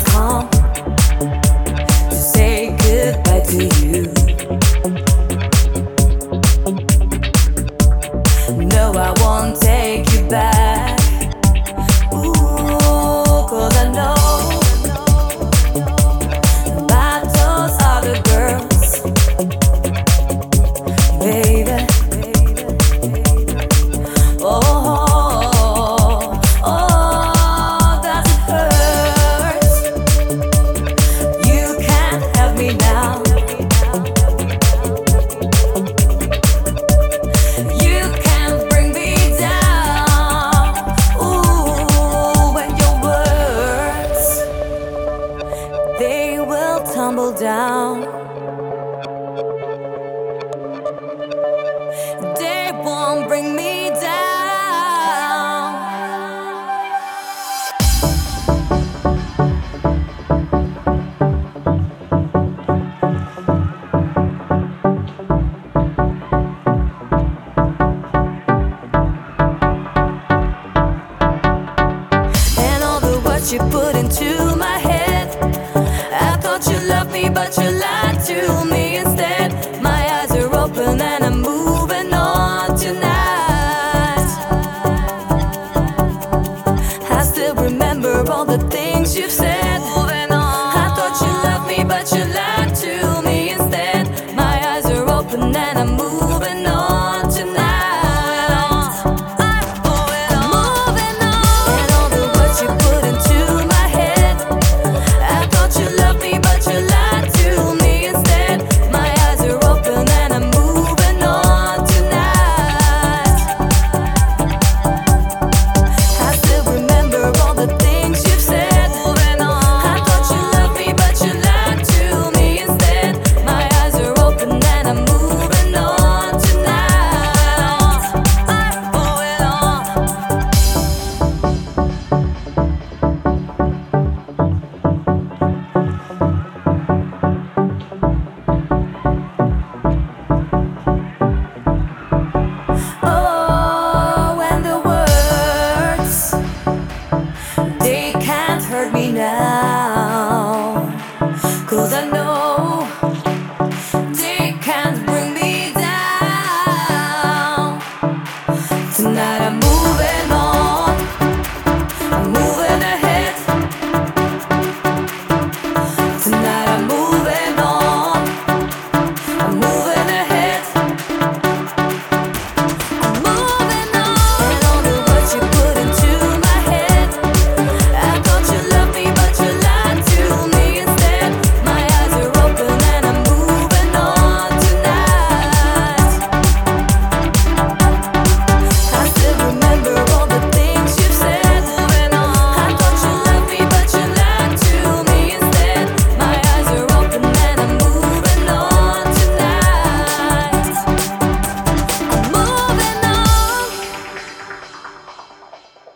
come to say goodbye to you. No, I won't take you back. Ooh, 'cause I know about those other girls, baby. They will tumble down. They won't bring me down. And all the words you put into my head, I thought you loved me, but you lied.